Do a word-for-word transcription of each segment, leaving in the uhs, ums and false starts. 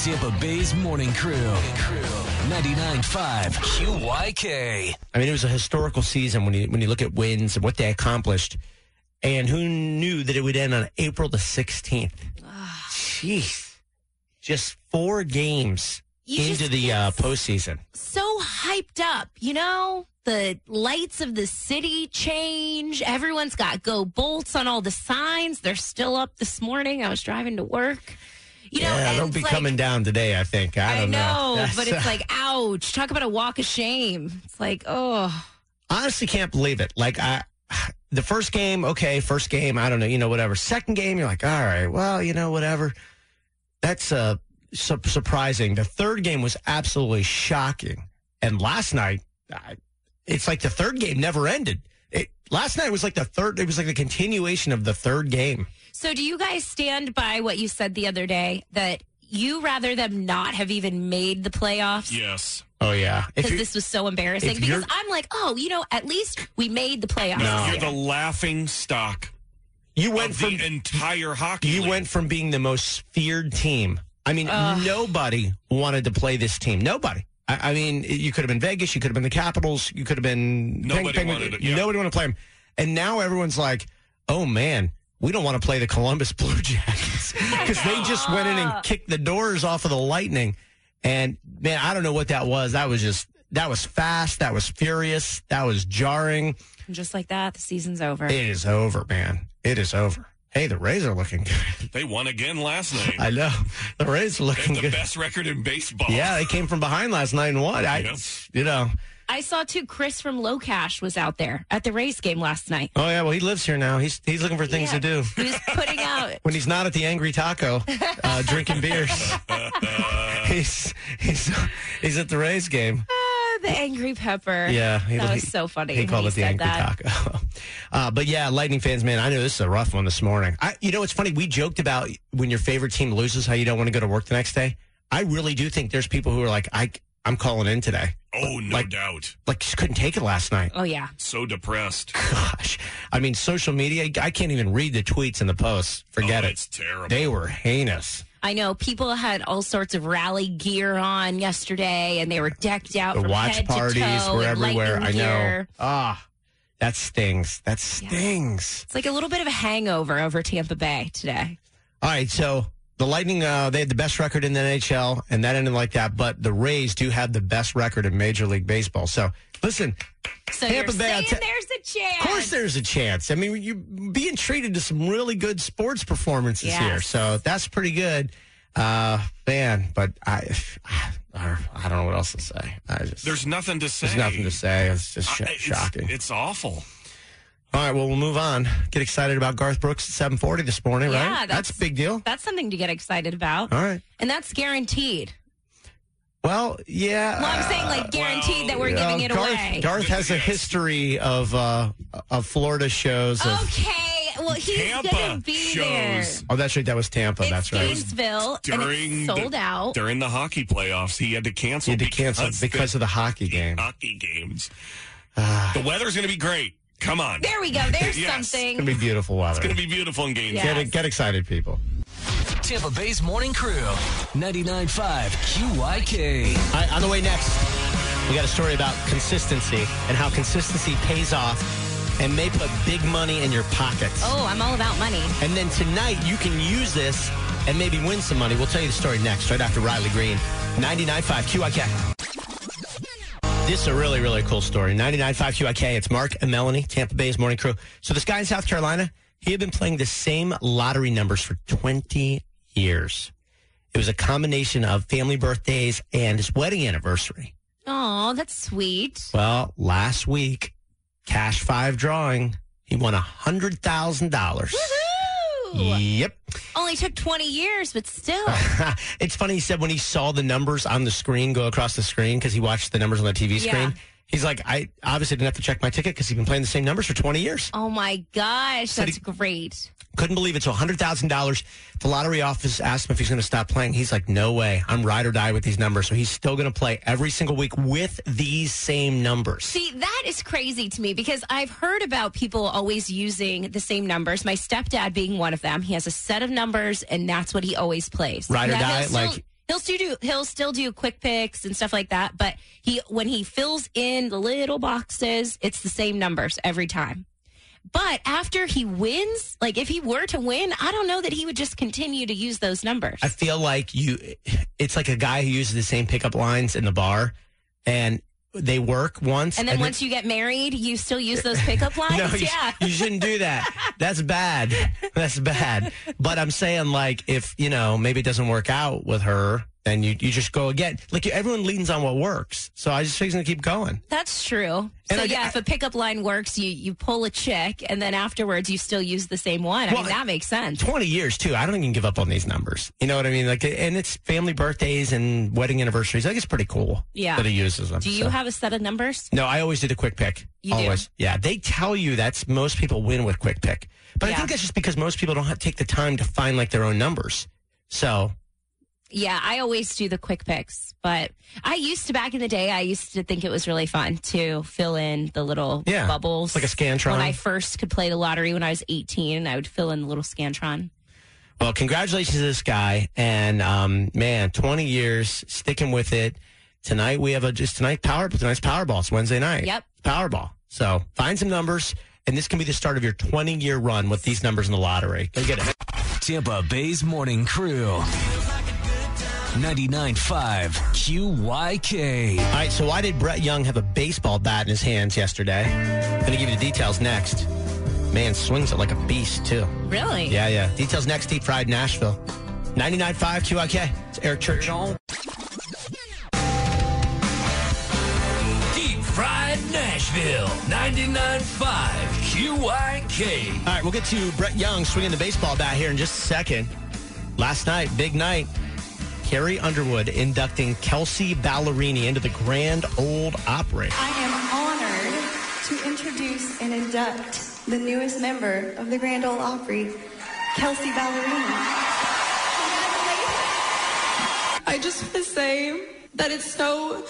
Tampa Bay's Morning Crew. ninety-nine point five Q Y K. I mean, it was a historical season when you when you look at wins and what they accomplished. And who knew that it would end on April the sixteenth? Jeez. Just four games You into just the uh, get postseason. So hyped up, you know? The lights of the city change. Everyone's got go bolts on all the signs. They're still up this morning. I was driving to work. You know, yeah, and they'll it's be like, coming down today, I think. I don't I know, know. but it's like, ouch. Talk about a walk of shame. It's like, oh. Honestly, can't believe it. Like, I, the first game, okay, first game, I don't know, you know, whatever. Second game, you're like, all right, well, you know, whatever. That's uh, su- surprising. The third game was absolutely shocking. And last night, I, it's like the third game never ended. It, last night was like the third, it was like the continuation of the third game. So do you guys stand by what you said the other day, that you rather them not have even made the playoffs? Yes. Oh, yeah. Because this was so embarrassing. Because I'm like, oh, you know, at least we made the playoffs. No. You're the laughing stock You went of from the entire hockey You league. went from being the most feared team. I mean, Ugh. nobody wanted to play this team. Nobody. I, I mean, you could have been Vegas. You could have been the Capitals. You could have been Nobody Peng- wanted it, yeah. Nobody wanted to play them. And now everyone's like, oh man, we don't want to play the Columbus Blue Jackets because they just went in and kicked the doors off of the Lightning. And man, I don't know what that was. That was just that was fast. That was furious. That was jarring. And just like that, the season's over. It is over, man. It is over. Hey, the Rays are looking good. They won again last night. I know. The Rays are They looking have the good. best record in baseball. Yeah, they came from behind last night and won. I, Yep. you know. I saw, too, Chris from Low Cash was out there at the Race game last night. Oh, yeah, well, he lives here now. He's he's looking for things Yeah. to do. He was putting out... When he's not at the Angry Taco uh, drinking beers, he's, he's, he's at the Rays game. Ah, the Angry Pepper. Yeah. He, That was he- so funny He when called he it the said Angry that. Taco. uh, but, yeah, Lightning fans, man, I know this is a rough one this morning. I, you know, it's funny. We joked about when your favorite team loses, how you don't want to go to work the next day. I really do think there's people who are like, I, I'm calling in today. Oh, no Like- doubt. Like, just couldn't take it last night. Oh, yeah. So depressed. Gosh. I mean, social media, I can't even read the tweets and the posts. Forget oh, it. It's terrible. They were heinous. I know people had all sorts of rally gear on yesterday, and they were decked out The from watch head parties to toe were in everywhere. I lightning know. gear. Ah, that stings. That stings. It's like a little bit of a hangover over Tampa Bay today. All right, so the Lightning, uh, they had the best record in the N H L, and that ended like that. But the Rays do have the best record in Major League Baseball. So, listen, So Tampa you're Bay, I'll saying ta- there's a chance. of course there's a chance. I mean, you're being treated to some really good sports performances Yes. here. So that's pretty good. Uh, man, but I, I don't know what else to say. I just There's nothing to say. There's nothing to say. It's just sh- I- it's- shocking. It's awful. All right, well, we'll move on. Get excited about Garth Brooks at seven forty this morning, Yeah, right? that's- a big deal. That's something to get excited about. All right. And that's guaranteed. Well, yeah. Well, I'm saying like guaranteed well, that we're uh, giving it Garth, away. Garth has a history of uh, of Florida shows. Of, Okay, well he's Tampa gonna be there. shows. Oh, that's right. That was Tampa. It's that's right. Gainesville, and During it's sold the, out. During the hockey playoffs, he had to cancel. You had to cancel because because the of the hockey game. hockey games. the weather's going to be great. Come on. There we go. There's Yes. something. It's gonna be beautiful weather. It's going to be beautiful in Gainesville. Yeah. Get, get excited, people. Tampa Bay's Morning Crew. ninety-nine point five Q Y K. All right, on the way next, we got a story about consistency and how consistency pays off and may put big money in your pockets. Oh, I'm all about money. And then tonight, you can use this and maybe win some money. We'll tell you the story next, right after Riley Green. ninety-nine point five Q I K. This is a really, really cool story. ninety-nine point five Q I K. It's Mark and Melanie, Tampa Bay's Morning Crew. So this guy in South Carolina, he had been playing the same lottery numbers for twenty years. It was a combination of family birthdays and his wedding anniversary. Oh, that's sweet. Well, last week, Cash Five drawing, he won one hundred thousand dollars. Woohoo! Yep. Only took twenty years, but still. It's funny, he said when he saw the numbers on the screen go across the screen, because he watched the numbers on the T V screen, Yeah. he's like, I obviously didn't have to check my ticket because he's been playing the same numbers for twenty years. Oh my gosh, Said that's he- great. Couldn't believe it. So one hundred thousand dollars. The lottery office asked him if he's going to stop playing. He's like, no way. I'm ride or die with these numbers. So he's still going to play every single week with these same numbers. See, that is crazy to me because I've heard about people always using the same numbers. My stepdad being one of them. He has a set of numbers, and that's what he always plays. Ride or Now, he'll die, still- like He'll still do he'll still do quick picks and stuff like that, but he when he fills in the little boxes, it's the same numbers every time. But after he wins, like if he were to win, I don't know that he would just continue to use those numbers. I feel like you it's like a guy who uses the same pickup lines in the bar, and they work once. And then and once then, you get married, you still use those pickup lines? no, you, yeah. you shouldn't do that. That's bad. That's bad. But I'm saying, like, if, you know, maybe it doesn't work out with her, then you, you just go again. Like, everyone leans on what works. So I just think he's going to keep going. That's true. And so, I- yeah, I- if a pickup line works, you, you pull a chick, and then afterwards you still use the same one. I Well, mean, that makes sense. twenty years, too. I don't even give up on these numbers. You know what I mean? Like, and it's family birthdays and wedding anniversaries. I think it's pretty cool Yeah. that he uses them. Do you so. have a set of numbers? No, I always do the quick pick. You do? always. Yeah. They tell you that's most people win with quick pick. But I Yeah. think that's just because most people don't have, take the time to find like their own numbers. So Yeah, I always do the quick picks, but I used to back in the day. I used to think it was really fun to fill in the little Yeah, bubbles, like a Scantron. When I first could play the lottery when I was eighteen, I would fill in the little Scantron. Well, congratulations to this guy. And, um, man, twenty years, sticking with it. Tonight we have a, just tonight, power, tonight's Powerball. It's Wednesday night. Yep. Powerball. So find some numbers, and this can be the start of your twenty year run with these numbers in the lottery. Go get it. Tampa Bay's Morning Crew. ninety-nine point five Q Y K. All right, so why did Brett Young have a baseball bat in his hands yesterday? I'm going to give you the details next. Man, swings it like a beast, too. Really? Yeah, yeah. Details next, Deep Fried Nashville. ninety-nine point five Q I K. It's Eric Church. Deep Fried Nashville. ninety-nine point five Q Y K. All right, we'll get to Brett Young swinging the baseball bat here in just a second. Last night, big night. Carrie Underwood inducting Kelsey Ballerini into the Grand Ole Opry. I am honored to introduce and induct the newest member of the Grand Ole Opry, Kelsey Ballerini. I just want to say that it's so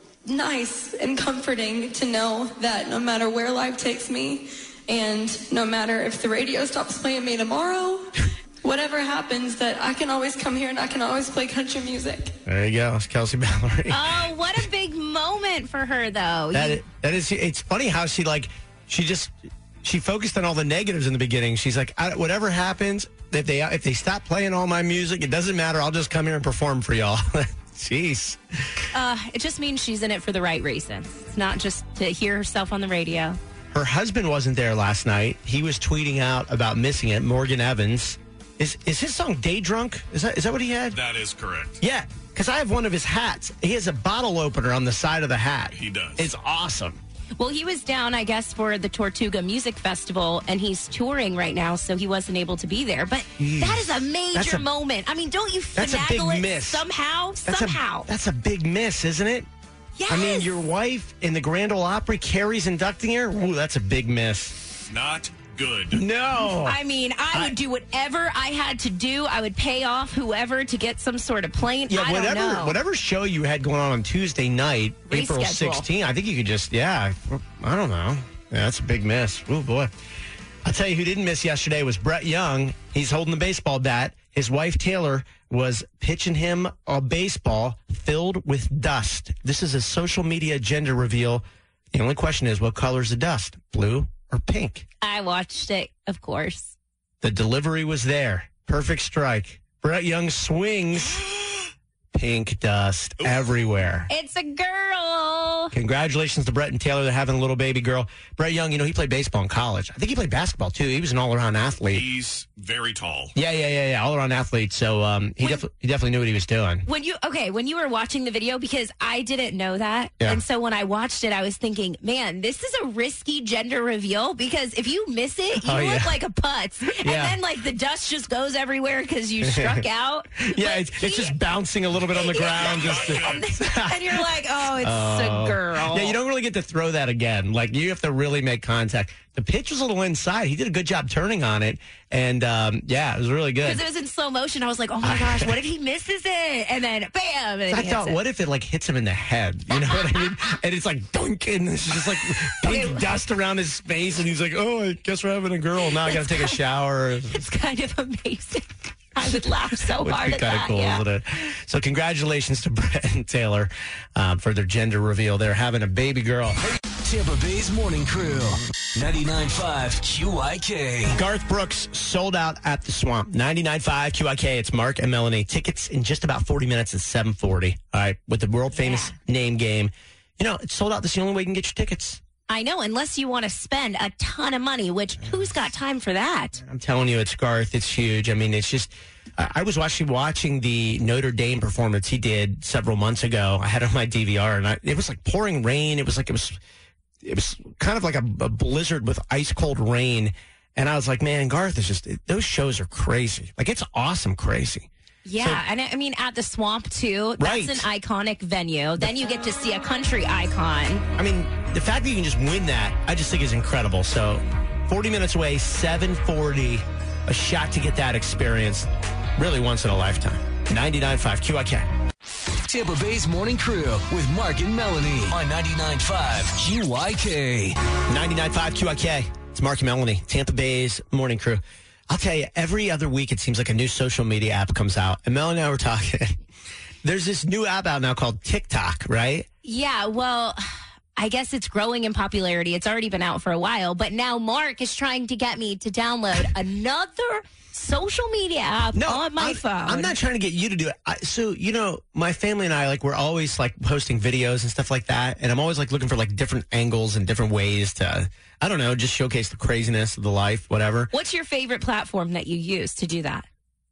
nice and comforting to know that no matter where life takes me, and no matter if the radio stops playing me tomorrow, whatever happens, that I can always come here and I can always play country music. There you go. It's Kelsey Ballerini. Oh, what a big moment for her, though. That You- is, that is, it's funny how she like, she just, she focused on all the negatives in the beginning. She's like, I, whatever happens, if they if they stop playing all my music, it doesn't matter. I'll just come here and perform for y'all. Jeez. uh, it just means she's in it for the right reasons. It's not just to hear herself on the radio. Her husband wasn't there last night. He was tweeting out about missing it. Morgan Evans. Is is his song Day Drunk? Is that is that what he had? That is correct. Yeah, because I have one of his hats. He has a bottle opener on the side of the hat. He does. It's awesome. Well, he was down, I guess, for the Tortuga Music Festival, and he's touring right now, so he wasn't able to be there. But Jeez. that is a major That's a- moment. I mean, don't you That's a big finagle it miss. somehow? That's somehow. A, that's a big miss, isn't it? Yes. I mean, your wife in the Grand Ole Opry, Carrie's inducting her. Ooh, that's a big miss. Not good. No. I mean, I, I- would do whatever I had to do. I would pay off whoever to get some sort of plane. yeah, I whatever don't know. whatever show you had going on on Tuesday night, April Reschedule. sixteenth, I think you could just, yeah, I don't know. Yeah, that's a big miss. Oh, boy. I'll tell you who didn't miss yesterday was Brett Young. He's holding the baseball bat. His wife, Taylor, was pitching him a baseball filled with dust. This is a social media gender reveal. The only question is, what color is the dust? Blue or pink? I watched it, of course. The delivery was there. Perfect strike. Brett Young swings. Pink dust everywhere. It's a girl. Congratulations to Brett and Taylor. They're having a little baby girl. Brett Young, you know, he played baseball in college. I think he played basketball, too. He was an all-around athlete. He's very tall. Yeah, yeah, yeah, yeah. All-around athlete. So um, he, When- defi- he definitely knew what he was doing. When you okay, when you were watching the video, because I didn't know that, Yeah. and so when I watched it, I was thinking, man, this is a risky gender reveal because if you miss it, you Oh, look yeah. like a putz, and Yeah. then like the dust just goes everywhere because you struck out. Yeah, But it's, it's he- just bouncing a little bit on the ground. Just to- and you're like, oh, it's a girl. Yeah, you don't really get to throw that again. Like, you have to really make contact. The pitch was a little inside. He did a good job turning on it. And, um, yeah, it was really good. Because it was in slow motion. I was like, oh my gosh, what if he misses it? And then bam. And then I he thought, hits it. what if it like hits him in the head? You know what I mean? And it's like dunk, and it's just like pink Okay. dust around his face, and he's like, "Oh, I guess we're having a girl now. I got to take a shower." It's kind of amazing. I would laugh so Would hard be at kind of that. cool, yeah. isn't it? So congratulations to Brett and Taylor um, for their gender reveal. They're having a baby girl. Tampa Bay's Morning Crew. ninety-nine point five Q I K. Garth Brooks sold out at the Swamp. ninety-nine point five Q I K. It's Mark and Melanie. Tickets in just about forty minutes at seven forty. All right, with the world famous Yeah. name game. You know, it's sold out. That's the only way you can get your tickets. I know, unless you want to spend a ton of money, which who's got time for that? I'm telling you, it's Garth. It's huge. I mean, it's just. I I was actually watching the Notre Dame performance he did several months ago. I had it on my D V R, and I, it was like pouring rain. It was like it was. It was kind of like a, a blizzard with ice cold rain. And I was like, man, Garth is just, it, those shows are crazy. Like, it's awesome crazy. Yeah, So- and I I mean, at the Swamp, too, that's Right. an iconic venue. Then you get to see a country icon. I mean, the fact that you can just win that, I just think is incredible. So, forty minutes away, seven forty, a shot to get that experience. Really once in a lifetime. ninety-nine point five Q I K. Tampa Bay's Morning Crew with Mark and Melanie on ninety-nine point five Q I K. ninety-nine point five Q I K. It's Mark and Melanie, Tampa Bay's Morning Crew. I'll tell you, every other week it seems like a new social media app comes out. And Melanie and I were talking. There's this new app out now called TikTok, right? Yeah, well, I guess it's growing in popularity. It's already been out for a while, but now Mark is trying to get me to download another social media app on my I'm, phone. I'm not trying to get you to do it. I, so, you know, my family and I, like, we're always, like, posting videos and stuff like that. And I'm always, like, looking for, like, different angles and different ways to, I don't know, just showcase the craziness of the life, whatever. What's your favorite platform that you use to do that?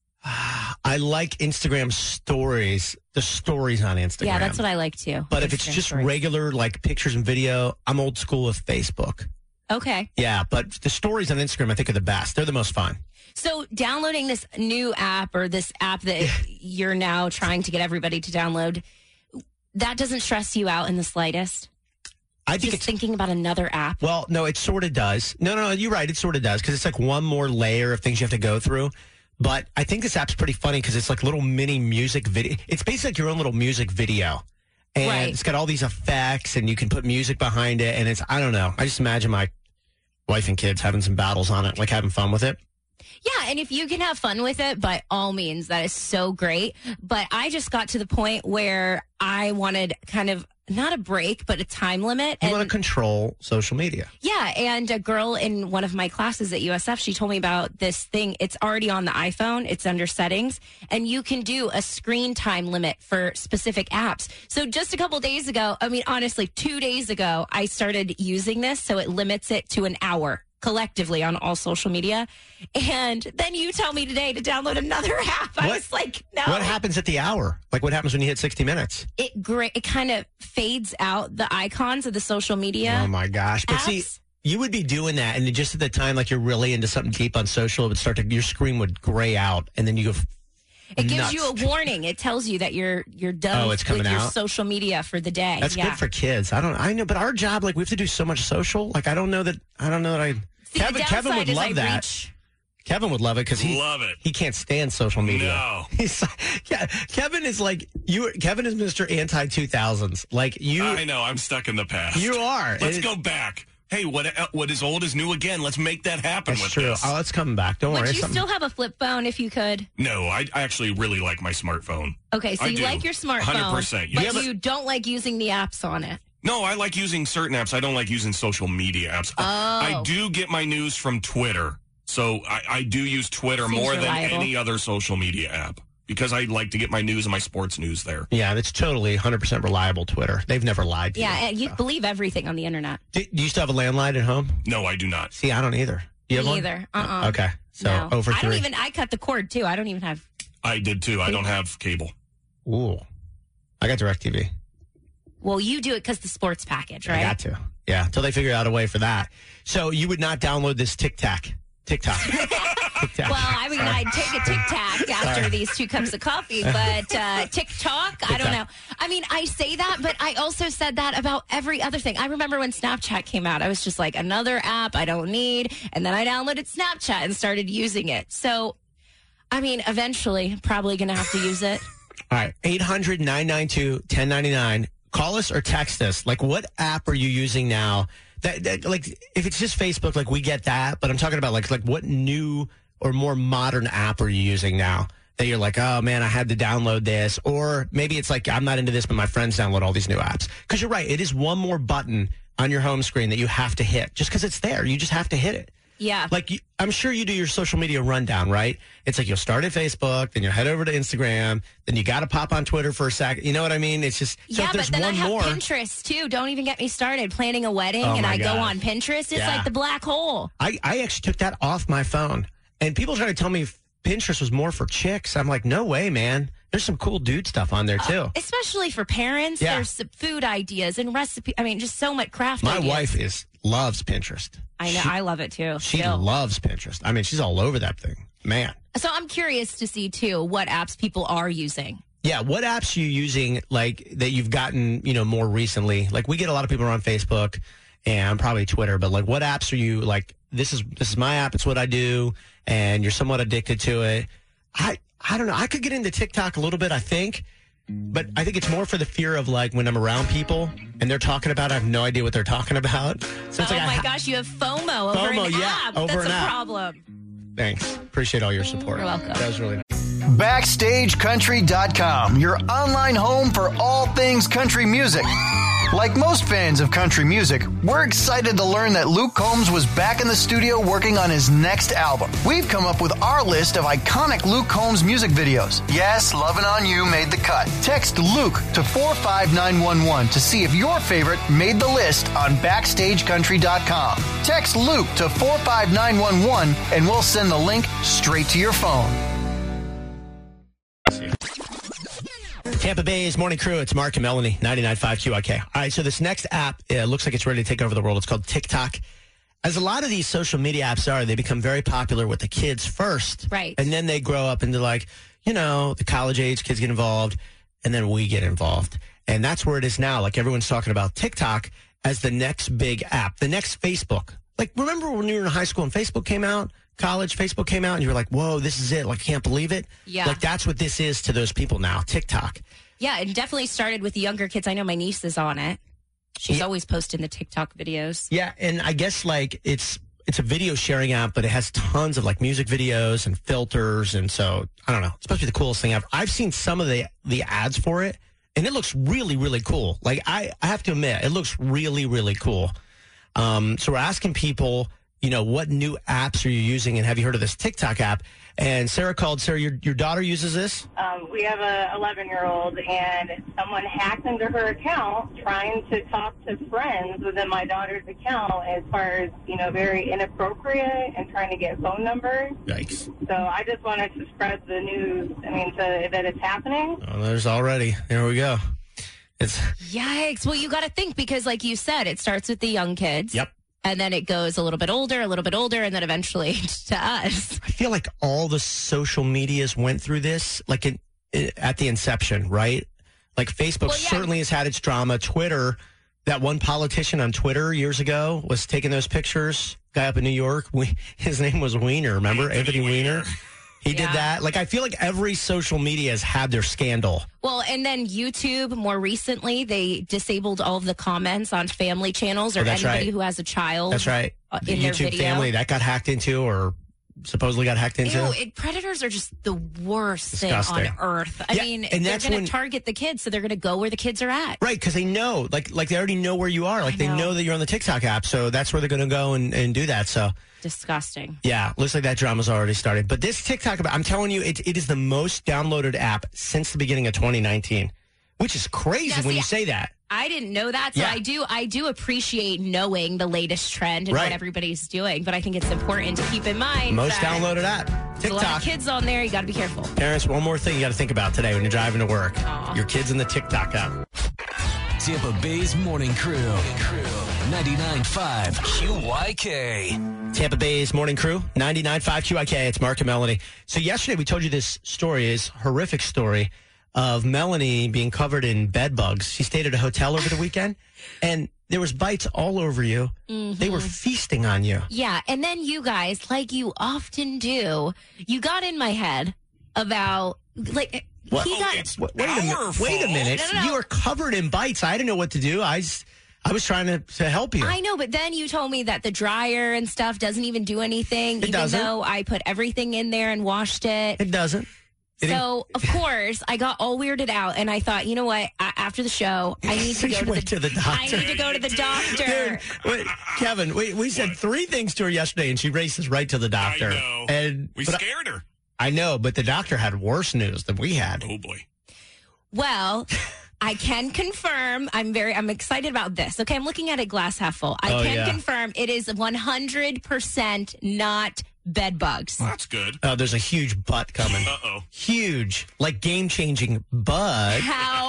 I like Instagram stories, the stories on Instagram. Yeah, that's what I like too. But if it's Instagram just stories. regular, like, pictures and video, I'm old school with Facebook. Okay. Yeah, but the stories on Instagram, I think, are the best. They're the most fun. So downloading this new app or this app that you're now trying to get everybody to download, that doesn't stress you out in the slightest? I think Just it's thinking about another app? Well, no, it sort of does. No, no, no, you're right. It sort of does because it's like one more layer of things you have to go through. But I think this app's pretty funny because it's like little mini music video. It's basically like your own little music video. And Right. it's got all these effects and you can put music behind it. And it's, I don't know. I just imagine my wife and kids having some battles on it, like having fun with it. Yeah, and if you can have fun with it, by all means, that is so great. But I just got to the point where I wanted kind of not a break, but a time limit. You And want to control social media. yeah, and a girl in one of my classes at U S F, she told me about this thing. It's already on the iPhone. It's under settings, and you can do a screen time limit for specific apps. So just a couple days ago, I mean, honestly, two days ago, I started using this, so it limits it to an hour collectively on all social media. And then you tell me today to download another app. I What- was like, no. What happens at the hour? Like what happens when you hit sixty minutes? It great. It kind of fades out the icons of the social media. Oh my gosh. But see, apps. you would be doing that, and just at the time, like you're really into something deep on social, it would start to, your screen would gray out, and then you go. It gives nuts. you a warning. It tells you that you're you're done Oh, it's coming with your out? social media for the day. That's yeah. good for kids. I don't. I know, but our job, like, we have to do so much social. Like, I don't know that. I don't know that I. See, Kevin, the Kevin downside would is love I that. reach. Kevin would love it because he Love it. He can't stand social media. No. He's yeah. Kevin is like you. Kevin is Mister Anti two thousands. Like you. I know. I'm stuck in the past. You are. Let's It- go back. Hey, what what is old is new again. Let's make that happen That's with true. this. Oh, it's coming back. Don't Would worry. you Something- still have a flip phone if you could? No, I, I actually really like my smartphone. Okay, so I you do. like your smartphone, one hundred percent. You but have a- you don't like using the apps on it. No, I like using certain apps. I don't like using social media apps. Oh. I do get my news from Twitter. So I, I do use Twitter Seems more reliable. than any other social media app because I like to get my news and my sports news there. Yeah, that's totally one hundred percent reliable. Twitter. They've never lied to Yeah, you. and you believe everything on the internet. Do, do you still have a landline at home? No, I do not. See, I don't either. You have Me one? either. Uh-uh. Okay, so No. over I three. don't even. I cut the cord too. I don't even have. I did too. I don't have cable. Ooh, I got DirecTV. Well, you do it because the sports package, right? I got to. Yeah, until they figure out a way for that. So you would not download this TikTok. TikTok. TikTok. Well, I mean, I'd take a Tic Tac after these two cups of coffee, but uh, TikTok, I don't know. I mean, I say that, but I also said that about every other thing. I remember when Snapchat came out, I was just like, another app I don't need. And then I downloaded Snapchat and started using it. So, I mean, eventually, probably going to have to use it. All right, eight hundred, nine nine two, one zero nine nine. Call us or text us. Like, what app are you using now? That, that, like, if it's just Facebook, like, we get that. But I'm talking about, like, like what new or more modern app are you using now that you're like, oh, man, I had to download this? Or maybe it's like, I'm not into this, but my friends download all these new apps. Because you're right. It is one more button on your home screen that you have to hit just because it's there. You just have to hit it. Yeah. Like, you, I'm sure you do your social media rundown, right? It's like you'll start at Facebook, then you'll head over to Instagram, then you got to pop on Twitter for a second. You know what I mean? It's just, so yeah, if there's but then one I have more, Pinterest, too. Don't even get me started. Planning a wedding, Oh, and my I go God. on Pinterest. It's Yeah. like the black hole. I, I actually took that off my phone. And people try to tell me Pinterest was more for chicks. I'm like, no way, man. There's some cool dude stuff on there, too. Uh, especially for parents. Yeah. There's some food ideas and recipe. I mean, just so much craft My ideas. wife is loves Pinterest. I know. She, I love it, too. she Still. loves Pinterest. I mean, she's all over that thing. Man. So I'm curious to see, too, what apps people are using. Yeah, what apps are you using, like, that you've gotten, you know, more recently? Like, we get a lot of people on Facebook and probably Twitter, but, like, what apps are you, like, this is this is my app, it's what I do, and you're somewhat addicted to it? I, I don't know. I could get into TikTok a little bit, I think, but I think it's more for the fear of, like, when I'm around people and they're talking about it, I have no idea what they're talking about. So it's oh, like I my ha- gosh, you have FOMO over FOMO, an yeah, app. over That's an a app. problem. Thanks. Appreciate all your support. You're welcome. That was really nice. Backstage Country dot com, your online home for all things country music. Like most fans of country music, we're excited to learn that Luke Combs was back in the studio working on his next album. We've come up with our list of iconic Luke Combs music videos. Yes, Lovin' On You made the cut. Text Luke to four five nine one one to see if your favorite made the list on Backstage Country dot com. Text Luke to four five nine one one and we'll send the link straight to your phone. Tampa Bay's Morning Crew, it's Mark and Melanie, ninety-nine point five Q I K. All right, so this next app uh, looks like it's ready to take over the world. It's called TikTok. As a lot of these social media apps are, they become very popular with the kids first. Right. And then they grow up into, like, you know, the college age kids get involved, and then we get involved. And that's where it is now. Like, everyone's talking about TikTok as the next big app, the next Facebook. Like, remember when you were in high school and Facebook came out? College, Facebook came out, and you were like, whoa, this is it. Like, I can't believe it. Yeah. Like, that's what this is to those people now, TikTok. Yeah, it definitely started with the younger kids. I know my niece is on it. She's Yeah. always posting the TikTok videos. Yeah, and I guess, like, it's it's a video sharing app, but it has tons of, like, music videos and filters, and so, I don't know. It's supposed to be the coolest thing ever. I've seen some of the the ads for it, and it looks really, really cool. Like, I, I have to admit, it looks really, really cool. Um, so we're asking people, you know, what new apps are you using, and have you heard of this TikTok app? And Sarah called. Sarah, your your daughter uses this? Um, we have a eleven-year-old, and someone hacked into her account trying to talk to friends within my daughter's account as far as, you know, very inappropriate and trying to get phone numbers. Yikes. So I just wanted to spread the news, I mean, to, that it's happening. Oh, there's already. There we go. It's Yikes. Well, you got to think because, like you said, it starts with the young kids. Yep. And then it goes a little bit older, a little bit older, and then eventually to us. I feel like all the social medias went through this, like in, in, at the inception, right? Like Facebook Well, yeah. certainly has had its drama. Twitter, that one politician on Twitter years ago was taking those pictures. Guy up in New York, we, his name was Weiner. Remember Anthony Weiner? He Yeah. did that. Like, I feel like every social media has had their scandal. Well, and then YouTube, more recently, they disabled all of the comments on family channels or Oh, that's anybody right. who has a child. That's right. uh, The in their YouTube video. family that got hacked into, or supposedly got hacked into. Ew, it, predators are just the worst Disgusting. thing on earth. I Yeah, mean, and they're that's going when- to target the kids, so they're going to go where the kids are at. Right, because they know, like, like they already know where you are. Like, I they know. know that you're on the TikTok app, so that's where they're going to go and, and do that. So, Disgusting. yeah, looks like that drama's already started. But this TikTok, I'm telling you, it, it is the most downloaded app since the beginning of twenty nineteen, which is crazy Yeah, when see, you say that. I didn't know that, so Yeah. I do. I do appreciate knowing the latest trend and Right. what everybody's doing. But I think it's important to keep in mind Most that downloaded app, there's a lot TikTok. of kids on there. You got to be careful. Parents, one more thing you got to think about today when you're driving to work. Aw. Your kids in the TikTok app. Tampa Bay's Morning Crew. ninety-nine point five Q Y K. Tampa Bay's Morning Crew, ninety-nine point five Q I K. It's Mark and Melanie. So yesterday we told you this story, is horrific story of Melanie being covered in bed bugs. She stayed at a hotel over the weekend, and there was bites all over you. They were feasting on you. Yeah, and then you guys, like you often do, you got in my head about like What? he got. It's Wait, wait a our minute. Wait a fault. minute. No, no, no. You were covered in bites. I didn't know what to do. I just, I was trying to, to help you. I know, but then you told me that the dryer and stuff doesn't even do anything, It even doesn't. though I put everything in there and washed it. It doesn't. It So, of course, I got all weirded out, and I thought, you know what? I, after the show, I need to You go to went the, to the doctor. I need to go to the doctor. Dude, wait, Kevin, we, we said three things to her yesterday, and she races right to the doctor. I know. And We but I- scared her. I know, but the doctor had worse news than we had. Oh, boy. Well, I can confirm. I'm very. I'm excited about this. Okay, I'm looking at a glass half full. I Oh, can yeah. confirm it is one hundred percent not bed bugs. Well, that's good. Oh, there's a huge butt coming. Uh-oh. Huge, like game-changing butt.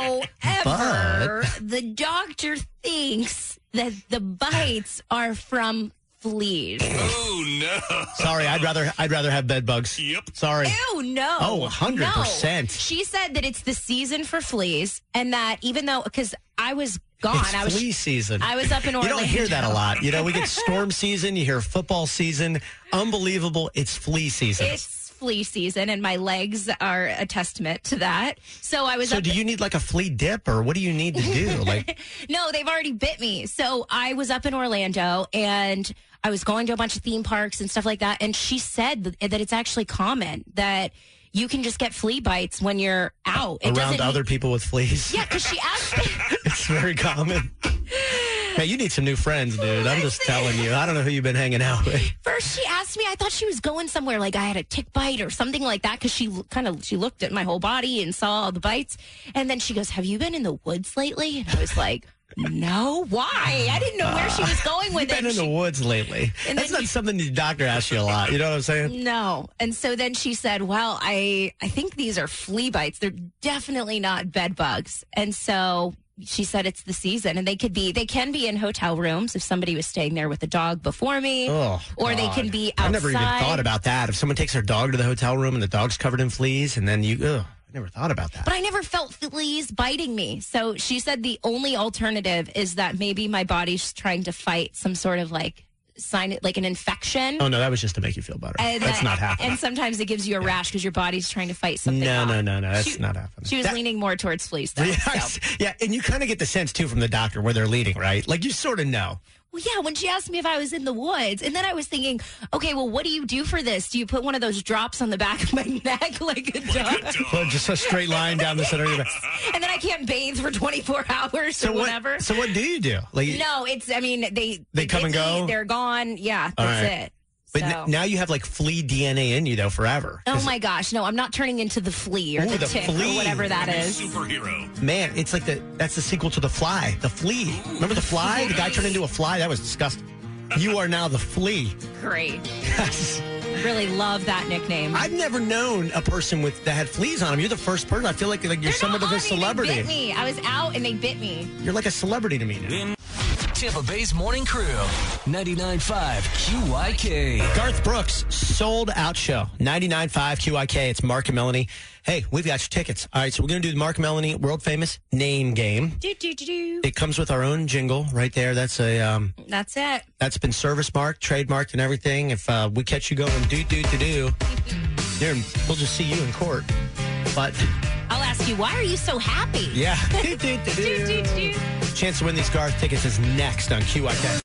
However, the doctor thinks that the bites are from fleas. Oh, no. Sorry, I'd rather I'd rather have bed bugs. Yep. Sorry. Ew, no. Oh, one hundred percent. No. She said that it's the season for fleas, and that even though, because I was gone, It's I was flea season. I was up in You Orlando. don't hear that a lot. You know, we get storm season, you hear football season. Unbelievable. It's flea season. It's flea season, and my legs are a testament to that. So I was so up. do you need like a flea dip, or what do you need to do? Like, No, they've already bit me. So I was up in Orlando, and I was going to a bunch of theme parks and stuff like that. And she said that, that it's actually common that you can just get flea bites when you're out. It around doesn't- other people with fleas? Yeah, because she asked me. It's very common. Hey, you need some new friends, dude. I'm just telling you. I don't know who you've been hanging out with. First, she asked me. I thought she was going somewhere, like I had a tick bite or something like that, because she kind of she looked at my whole body and saw all the bites. And then she goes, "Have you been in the woods lately?" And I was like, "No, why?" I didn't know where she was going with You've been it. in She- the woods lately. And That's then not you- something the doctor asks you a lot. You know what I'm saying? No. And so then she said, "Well, I I think these are flea bites. They're definitely not bed bugs." And so she said it's the season, and they could be they can be in hotel rooms if somebody was staying there with a dog before me, Oh, or they God. can be outside. I never even thought about that. If someone takes their dog to the hotel room and the dog's covered in fleas, and then you, ugh, I never thought about that. But I never felt fleas biting me. So she said the only alternative is that maybe my body's trying to fight some sort of like sign, like an infection. Oh, no, that was just to make you feel better. And That's that- not happening. And sometimes it gives you a rash because your body's trying to fight something. No, off. no, no, no. That's She- not happening. She was That- leaning more towards fleas, though. Yeah, so. yeah, and you kind of get the sense, too, from the doctor where they're leading, right? Like, you sort of know. Well, yeah, when she asked me if I was in the woods, and then I was thinking, okay, well, what do you do for this? Do you put one of those drops on the back of my neck like a dog? So just a straight line down the center of your back. And then I can't bathe for twenty-four hours So or what, whatever. so what do you do? Like, No, it's, I mean, they... They come and bit me, go? They're gone. Yeah, All that's right. it. But So. n- now you have, like, flea D N A in you, though, forever. Oh 'Cause, my gosh, no, I'm not turning into the flea or Ooh, the, the tick flea. or whatever that is. Superhero. Man, it's like the that's the sequel to The Fly. The Flea. Remember The Fly? The guy turned into a fly? That was disgusting. You are now the flea. Great. Yes. Really love that nickname. I've never known a person with that had fleas on them. You're the first person. I feel like like you're They're somewhat not of a on me, celebrity. They bit me. I was out and they bit me. You're like a celebrity to me now. Tampa Bay's Morning Crew, ninety-nine point five Q Y K. Garth Brooks, sold out show, ninety-nine point five Q I K. It's Mark and Melanie. Hey, we've got your tickets. All right, so we're going to do the Mark and Melanie world famous name game. Do, do, do, do. It comes with our own jingle right there. That's a um, That's it. that's been service marked, trademarked, and everything. If uh, we catch you going do do do do, there we'll just see you in court. But I'll ask you, why are you so happy? yeah, do, do, do, Do, do, do. do. Chance to win these Garth tickets is next on Q I K.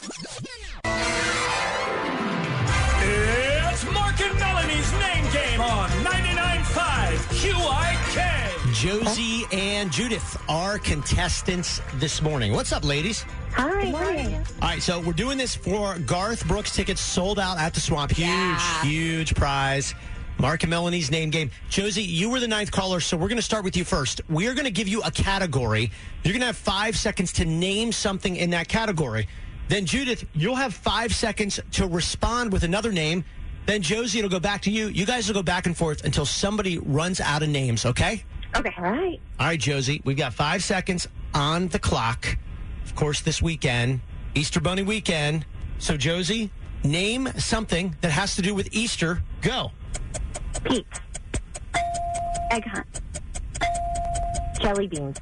It's Mark and Melanie's name game on ninety-nine point five Q I K. Josie and Judith are contestants this morning. What's up, ladies? Hi, morning. All right, so we're doing this for Garth Brooks tickets sold out at the Swamp. Huge, Yeah. huge prize. Mark and Melanie's name game. Josie, you were the ninth caller, so we're going to start with you first. We are going to give you a category. You're going to have five seconds to name something in that category. Then, Judith, you'll have five seconds to respond with another name. Then, Josie, it'll go back to you. You guys will go back and forth until somebody runs out of names, okay? Okay. All right. All right, Josie, we've got five seconds on the clock. Of course, this weekend, Easter Bunny weekend. So, Josie, name something that has to do with Easter. Go. Pete. Egg hunt. Jelly beans.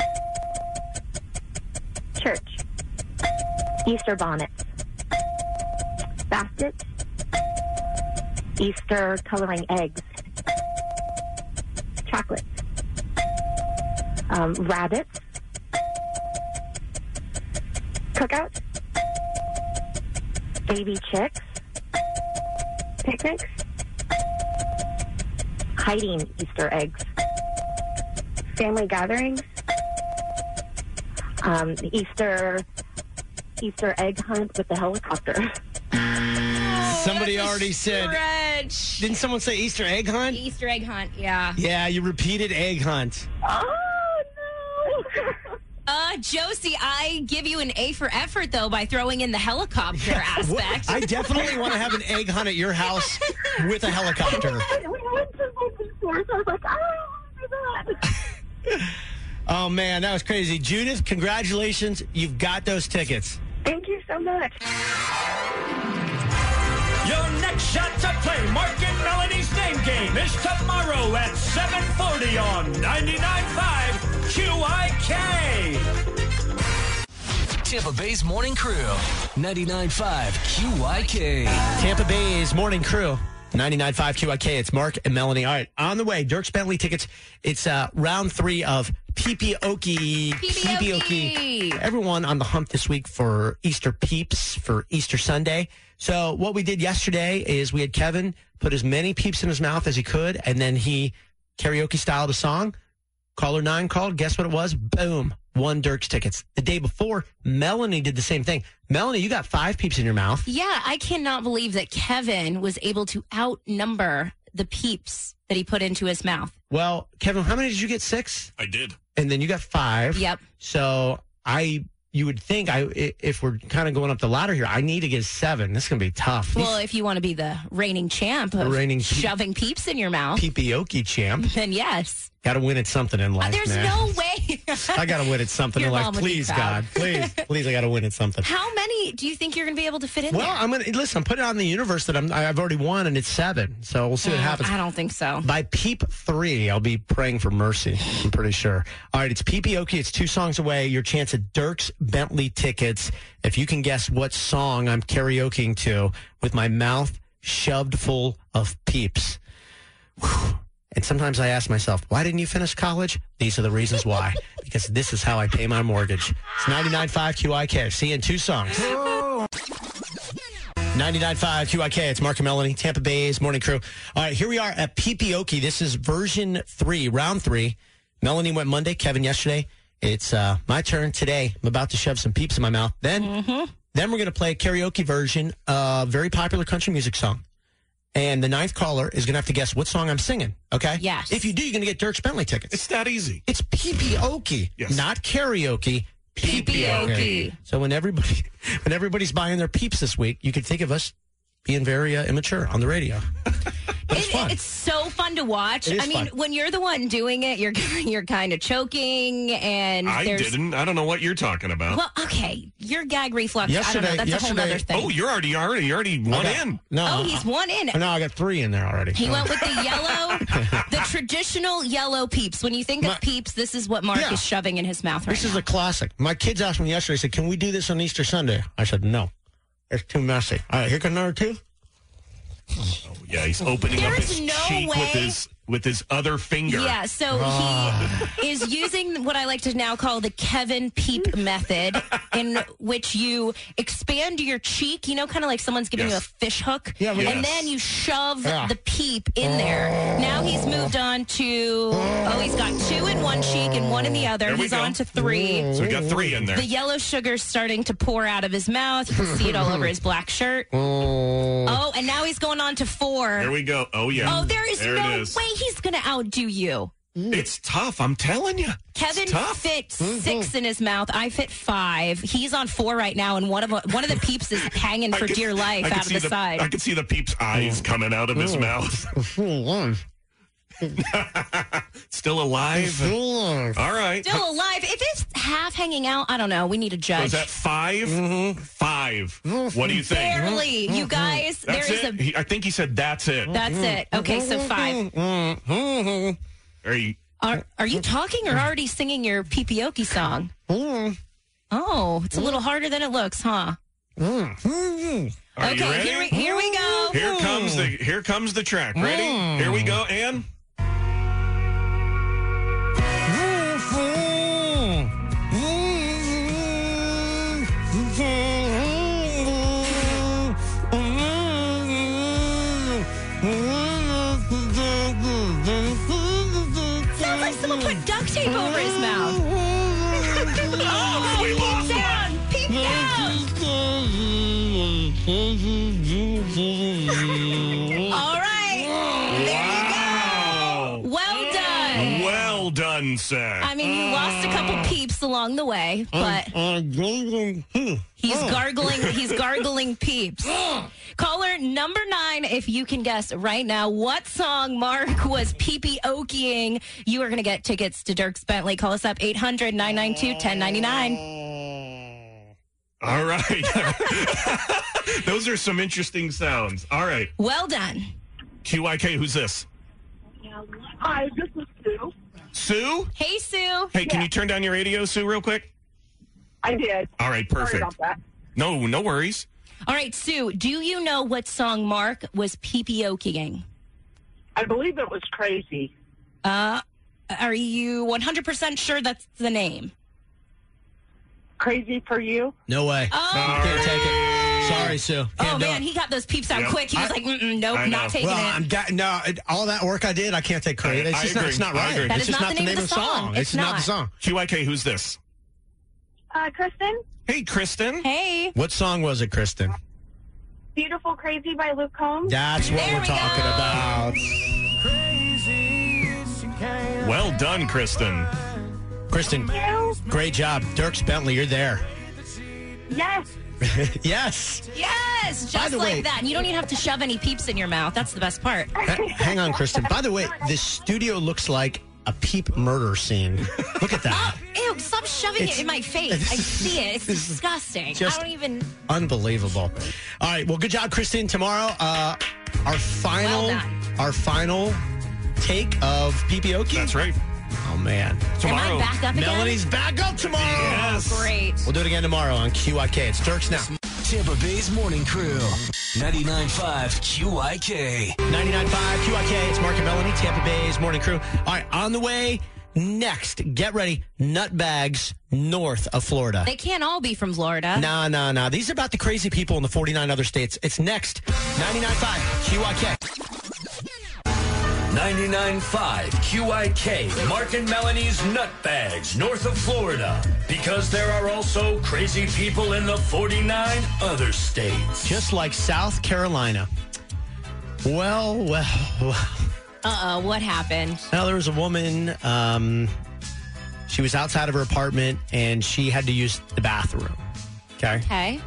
Church. Easter bonnets. Baskets. Easter coloring eggs. Chocolates. Um, rabbits. Cookouts. Baby chicks. Picnics. Hiding Easter eggs. Family gatherings. Um, Easter Easter egg hunt with the helicopter. Somebody That's a already said. stretch. Didn't someone say Easter egg hunt? Easter egg hunt, yeah. Yeah, you repeated egg hunt. Oh, no. Uh, Josie, I give you an A for effort, though, by throwing in the helicopter aspect. I definitely want to have an egg hunt at your house with a helicopter. We went to the store, so I was like, I don't want to do that. Oh, man, that was crazy. Judith, congratulations. You've got those tickets. Thank you so much. Your next shot to play Mark and Melanie's Name Game is tomorrow at seven forty on ninety-nine point five Q I K. Tampa Bay's Morning Crew, ninety-nine point five Q I K. Tampa Bay's Morning Crew, ninety-nine point five Q I K. It's Mark and Melanie. All right, on the way, Dierks Bentley tickets. It's uh, round three of Peepioki. Peepioki. Everyone on the hump this week for Easter peeps for Easter Sunday. So what we did yesterday is we had Kevin put as many peeps in his mouth as he could, and then he karaoke styled a song. Caller nine called. Guess what it was? Boom. Won Dierks tickets. The day before, Melanie did the same thing. Melanie, you got five peeps in your mouth. Yeah, I cannot believe that Kevin was able to outnumber the peeps that he put into his mouth. Well, Kevin, how many did you get? Six? I did. And then you got five. Yep. So I, you would think I, if we're kind of going up the ladder here, I need to get seven. This is going to be tough. Well, if you want to be the reigning champ of reigning pe- shoving peeps in your mouth, Peepioki champ. then yes. Got to win at something in life, Uh, there's man. no way. I got to win at something Your in life. mom would be Please, proud. God. Please, please, I got to win at something. How many do you think you're going to be able to fit in Well, there? I'm going to, listen, I'm putting it on the universe that I'm, I've already won, and it's seven. So we'll see what Mm, happens. I don't think so. By peep three, I'll be praying for mercy. I'm pretty sure. All right, it's Peepioki. It's two songs away. Your chance at Dierks Bentley tickets. If you can guess what song I'm karaokeing to with my mouth shoved full of peeps. Whew. And sometimes I ask myself, why didn't you finish college? These are the reasons why. Because this is how I pay my mortgage. It's ninety-nine point five Q I K. See you in two songs. ninety-nine point five Q I K. It's Mark and Melanie, Tampa Bay's Morning Crew. All right, here we are at Peepioki. This is version three, round three. Melanie went Monday, Kevin yesterday. It's uh, my turn today. I'm about to shove some peeps in my mouth. Then, Mm-hmm. then we're going to play a karaoke version of a very popular country music song. And the ninth caller is going to have to guess what song I'm singing, okay? Yes. If you do, you're going to get Dierks Bentley tickets. It's that easy. It's Peepioki, Yes. not karaoke. Peepioki. So when everybody, when everybody's buying their peeps this week, you could think of us being very uh, immature on the radio. But it's It- fun. It's so fun to watch. It is I mean, fun. when you're the one doing it, you're you're kind of choking, and I there's didn't. I don't know what you're talking about. well, okay, your gag reflux. Yesterday- I don't know. That's a whole yesterday- other thing. oh, you're already, already, you already I one got- in. No, Oh, he's one in. No, I got three in there already. He went with the yellow, the traditional yellow peeps. When you think My- of peeps, this is what Mark Yeah. is shoving in his mouth right This is now. a classic. My kids asked me yesterday, said, can we do this on Easter Sunday? I said, no. It's too messy. All right, here comes number two. Oh, yeah, he's opening up There's his no cheek with way- his with his other finger. Yeah, so he is using what I like to now call the Kevin Peep method, in which you expand your cheek, you know, kind of like someone's giving Yes. you a fish hook, Yeah, but- and Yes. then you shove Yeah. the peep in there. Now he's moved on to, oh, he's got two in one cheek and one in the other. There we He's go. on to three. So we got three in there. The yellow sugar's starting to pour out of his mouth. You can see it all over his black shirt. Oh, and now he's going on to four. There we go. Oh yeah. Oh, there is there no it is. way he's going to outdo you. It's tough. I'm telling you. Kevin It's tough. fit six in his mouth. I fit five. He's on four right now, and one of one of the peeps is hanging I for could- dear I life could out of see the, side. I could see the peep's eyes coming out of his mouth. Still alive. All right. Still alive. If it's half hanging out, I don't know. We need a So judge. is that 5 Five. What do you think? Barely, you guys. That's there is it. a. He, I think he said that's it. That's it. Okay, so five. Are you? Are Are you talking or already singing your Peepioki song? Oh, it's a little harder than it looks, huh? Are you Okay, ready? here we here we go. Here comes the here comes the track. Ready? Here we go, Ann. sack. I mean, he lost a couple peeps along the way, but he's gargling. He's gargling peeps. Caller number nine, if you can guess right now what song Mark was pee-pee-okeying, you are going to get tickets to Dierks Bentley. Call us up, eight hundred, nine nine two, one oh nine nine. All right. Those are some interesting sounds. All right. Well done. Q I K, who's this? Hi, this is Sue. Sue? Hey, Sue. Hey, can you turn down your radio, Sue, real quick? I did. All right, Sorry perfect. about that. No, no worries. All right, Sue, do you know what song Mark was pee-pee-okeying? I believe it was Crazy. Uh, are you one hundred percent sure that's the name? Crazy for You? No way. Oh, Can't take it. Sorry, Sue. Can't Oh, do man, it. he got those peeps out Yep. quick. He was I- like, Mm-mm, nope, I know. not taking Well, it. I'm da- no, it- all that work I did, I can't take credit. It's I just not, agree. it's not I right. agree. That It's is just not not the the name name of the song. It's It's not not. the song. Q I K, who's this? Uh, Kristen? Hey, Kristen. Hey. What song was it, Kristen? Beautiful Crazy by Luke Combs. That's what There we're we talking go. about. Well done, Kristen. Kristen, great job. Dierks Bentley, you're there. Yes. Yes. Yes, By just the like way- that. And you don't even have to shove any peeps in your mouth. That's the best part. Ha- hang on, Kristen. By the way, the studio looks like a peep murder scene. Look at that. Ew, stop shoving It's- it in my face. I see it. It's This is disgusting. just- I don't even... Unbelievable. All right. Well, good job, Kristen. Tomorrow, uh, our final, Well done. our final take of P P Okie. That's right. Oh man. Tomorrow. Am I back up again? Melody's back up tomorrow. Yes. Great. We'll do it again tomorrow on Q I K. It's Dierks now. Tampa Bay's Morning Crew. ninety-nine point five Q I K. ninety-nine point five Q I K. It's Mark and Melanie, Tampa Bay's Morning Crew. All right, on the way next. Get ready. Nutbags north of Florida. They can't all be from Florida. Nah, nah, nah. These are about the crazy people in the forty-nine other states. It's next. ninety-nine point five Q I K. ninety-nine point five Q I K, Mark and Melanie's Nutbags, north of Florida. Because there are also crazy people in the forty-nine other states. Just like South Carolina. Well, well, well. Uh-oh, what happened? Now, there was a woman, um, she was outside of her apartment, and she had to use the bathroom. Okay? Okay.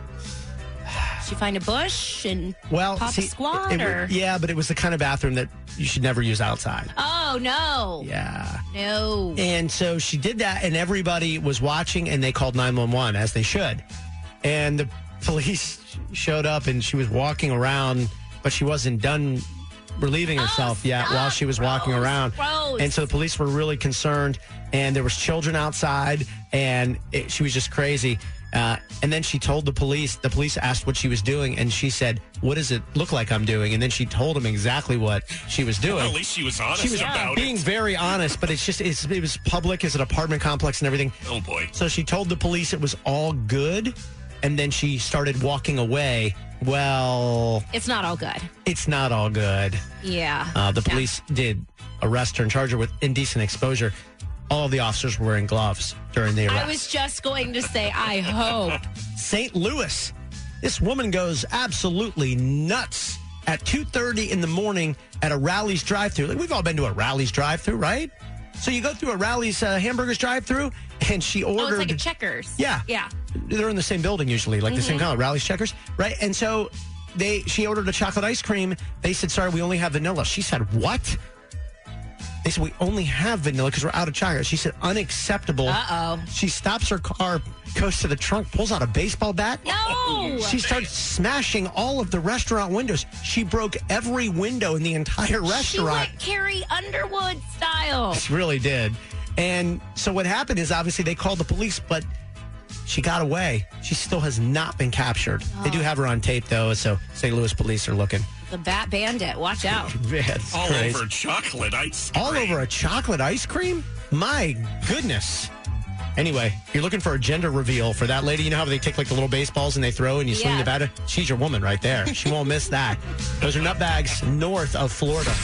Did she find a bush and Well, pop see, a squat? it- it- or? yeah, but it was the kind of bathroom that you should never use outside. Oh, no. Yeah. No. And so she did that, and everybody was watching, and they called nine one one, as they should. And the police showed up, and she was walking around, but she wasn't done relieving herself Oh, yet stop. while she was walking Gross. around. Gross. And so the police were really concerned, and there was children outside, and it, she was just crazy. Uh, and then she told the police, the police asked what she was doing, and she said, "What does it look like I'm doing?" And then she told them exactly what she was doing. Well, at least she was honest She was about being it. very honest, but it's just it's, it was public. It's an apartment complex and everything. Oh, boy. So she told the police it was all good, and then she started walking away. Well, It's not all good. it's not all good. Yeah. Uh, the Yeah. police did arrest her and charge her with indecent exposure. All of the officers were wearing gloves during the arrest. I was just going to say, I hope. Saint Louis. This woman goes absolutely nuts at two thirty in the morning at a Rally's drive-thru. Like, we've all been to a Rally's drive-thru, right? So you go through a Rally's uh, hamburgers drive-thru, and she ordered. Oh, it's like a Checkers. Yeah. Yeah. They're in the same building usually, like the same Mm-hmm. color, Rally's Checkers, right? And so they she ordered a chocolate ice cream. They said, "Sorry, we only have vanilla." She said, "What?" They said, "We only have vanilla because we're out of chocolate." She said, "Unacceptable." Uh-oh. She stops her car, goes to the trunk, pulls out a baseball bat. No! She starts smashing all of the restaurant windows. She broke every window in the entire She restaurant. went Carrie Underwood style. She really did. And so what happened is obviously they called the police, but she got away. She still has not been captured. They do have her on tape, though, so Saint Louis police are looking. The Bat Bandit. Watch out. Man, it's All crazy. over chocolate ice cream. All over a chocolate ice cream? My goodness. Anyway, if you're looking for a gender reveal for that lady, you know how they take like the little baseballs and they throw and you swing Yeah. the bat? She's your woman right there. She won't miss that. Those are nutbags north of Florida.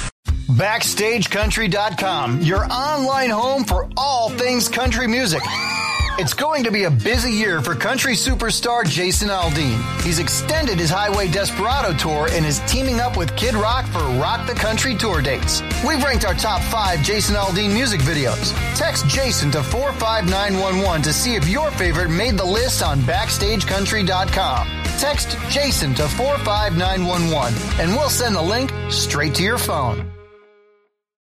Backstage Country dot com, your online home for all things country music. It's going to be a busy year for country superstar Jason Aldean. He's extended his Highway Desperado tour and is teaming up with Kid Rock for Rock the Country tour dates. We've ranked our top five Jason Aldean music videos. Text Jason to four five nine one one to see if your favorite made the list on backstage country dot com. Text Jason to four five nine one one and we'll send the link straight to your phone.